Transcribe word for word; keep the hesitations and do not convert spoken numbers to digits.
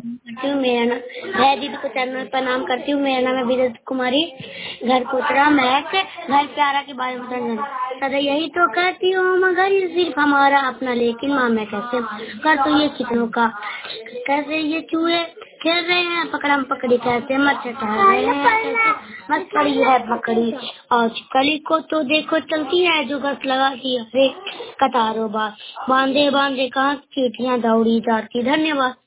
करती हूँ। मेरा नाम है दीदी को चैनल पर नाम करती हूँ। मेरा नाम है विद्युत कुमारी, घर कोतरा महक, घर प्यारा के बारे में बताना। सदा यही तो कहती हूँ मगर ये सिर्फ हमारा अपना, लेकिन माँ मैं कैसे कर तो ये कितनों का। कैसे ये चूहे खेल रहे हैं पकड़म पकड़ी, कैसे मच्छर टहल रहे हैं, कैसे मस्त पड़ी है पकड़ी। और कली को तो देखो चलती है जो गस लगाती है कतारों बार, बांधे बांधे कहाँ चीटियां दौड़ी जाती। धन्यवाद।